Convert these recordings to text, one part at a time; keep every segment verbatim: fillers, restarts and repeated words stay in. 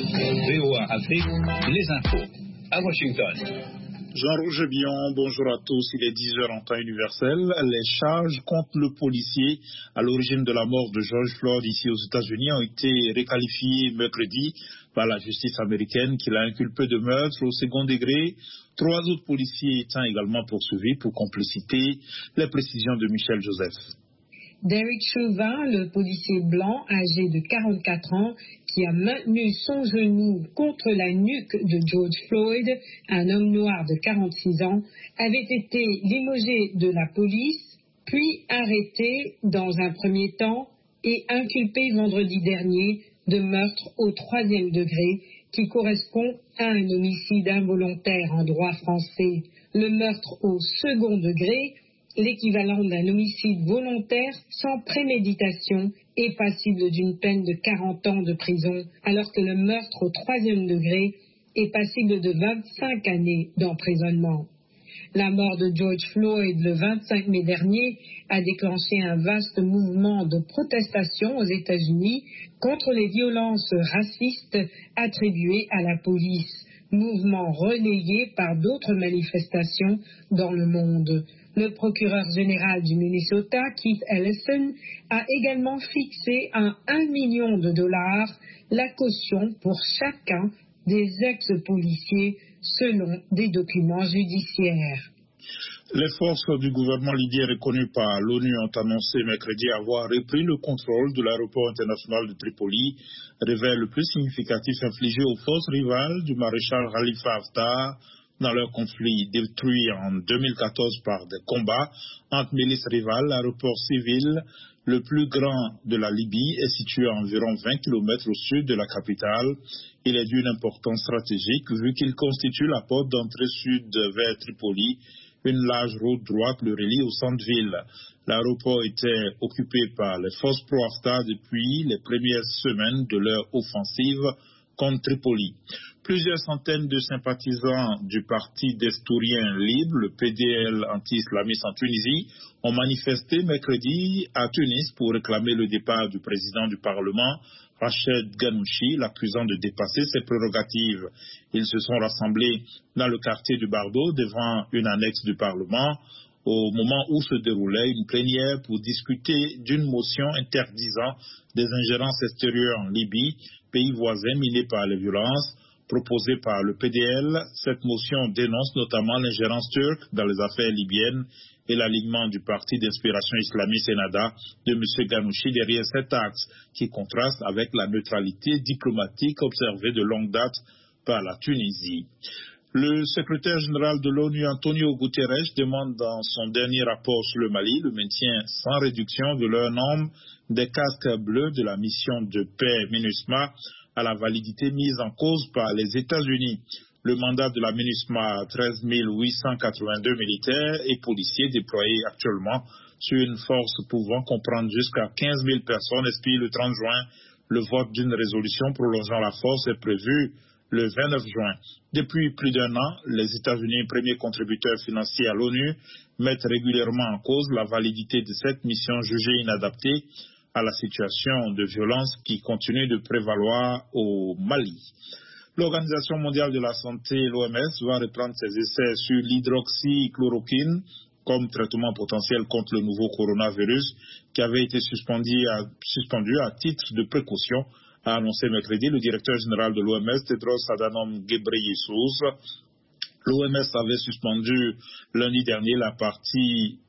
V O A Afrique, les infos à Washington. Jean-Roger Bion, bonjour à tous. Il est dix heures en temps universel. Les charges contre le policier à l'origine de la mort de George Floyd ici aux États-Unis ont été réqualifiées mercredi par la justice américaine qui l'a inculpé de meurtre au second degré. Trois autres policiers étant également poursuivis pour complicité. Les précisions de Michel Joseph. Derek Chauvin, le policier blanc âgé de quarante-quatre ans, qui a maintenu son genou contre la nuque de George Floyd, un homme noir de quarante-six ans, avait été limogé de la police, puis arrêté dans un premier temps et inculpé vendredi dernier de meurtre au troisième degré, qui correspond à un homicide involontaire en droit français. Le meurtre au second degré, l'équivalent d'un homicide volontaire sans préméditation, est passible d'une peine de quarante ans de prison, alors que le meurtre au troisième degré est passible de vingt-cinq années d'emprisonnement. La mort de George Floyd le vingt-cinq mai dernier a déclenché un vaste mouvement de protestation aux États-Unis contre les violences racistes attribuées à la police, mouvement relayé par d'autres manifestations dans le monde. Le procureur général du Minnesota, Keith Ellison, a également fixé à un million de dollars la caution pour chacun des ex-policiers selon des documents judiciaires. Les forces du gouvernement libyen reconnues par l'ONU ont annoncé mercredi avoir repris le contrôle de l'aéroport international de Tripoli, révèle le plus significatif infligé aux forces rivales du maréchal Khalifa Haftar dans leur conflit détruit en deux mille quatorze par des combats entre milices rivales. L'aéroport civil, le plus grand de la Libye, est situé à environ vingt kilomètres au sud de la capitale. Il est d'une importance stratégique vu qu'il constitue la porte d'entrée sud vers Tripoli. Une large route droite le relie au centre-ville. L'aéroport était occupé par les forces pro-Haftar depuis les premières semaines de leur offensive contre Tripoli. Plusieurs centaines de sympathisants du parti destourien libre, le P D L anti-islamiste en Tunisie, ont manifesté mercredi à Tunis pour réclamer le départ du président du Parlement, Rached Ghannouchi, l'accusant de dépasser ses prérogatives. Ils se sont rassemblés dans le quartier du Bardo devant une annexe du Parlement au moment où se déroulait une plénière pour discuter d'une motion interdisant des ingérences extérieures en Libye, pays voisin miné par les violences. Proposée par le P D L, cette motion dénonce notamment l'ingérence turque dans les affaires libyennes et l'alignement du parti d'inspiration islamiste Ennahda de M. Ghannouchi derrière cet axe qui contraste avec la neutralité diplomatique observée de longue date par la Tunisie. Le secrétaire général de l'ONU, Antonio Guterres, demande dans son dernier rapport sur le Mali le maintien sans réduction de leur nombre des casques bleus de la mission de paix MINUSMA à la validité mise en cause par les États-Unis. Le mandat de la MINUSMA, treize mille huit cent quatre-vingt-deux militaires et policiers déployés actuellement sur une force pouvant comprendre jusqu'à quinze mille personnes, expire le trente juin. Le vote d'une résolution prolongeant la force est prévu le vingt-neuf juin. Depuis plus d'un an, les États-Unis, premier contributeur financier à l'ONU, mettent régulièrement en cause la validité de cette mission jugée inadaptée à la situation de violence qui continue de prévaloir au Mali. L'Organisation mondiale de la santé, l'O M S, va reprendre ses essais sur l'hydroxychloroquine comme traitement potentiel contre le nouveau coronavirus qui avait été suspendu à, suspendu à titre de précaution, a annoncé mercredi le directeur général de l'O M S, Tedros Adhanom Ghebreyesus. L'O M S avait suspendu lundi dernier la partie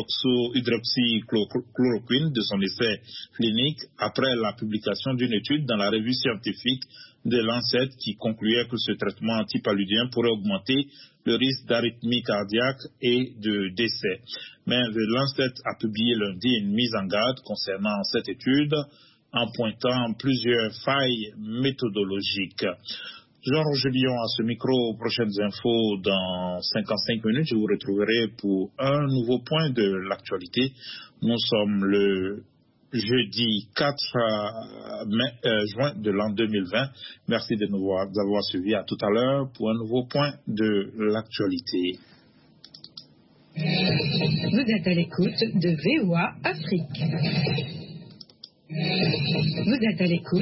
hydroxychloroquine de son essai clinique après la publication d'une étude dans la revue scientifique de Lancet qui concluait que ce traitement antipaludien pourrait augmenter le risque d'arythmie cardiaque et de décès. Mais le Lancet a publié lundi une mise en garde concernant cette étude en pointant plusieurs failles méthodologiques. Jean-Roger Bion à ce micro, prochaines infos dans cinquante-cinq minutes. Je vous retrouverai pour un nouveau point de l'actualité. Nous sommes le jeudi quatre mai, euh, juin de l'an deux mille vingt. Merci de nous avoir suivis. À tout à l'heure pour un nouveau point de l'actualité. Vous êtes à l'écoute de V O A Afrique. Vous êtes à l'écoute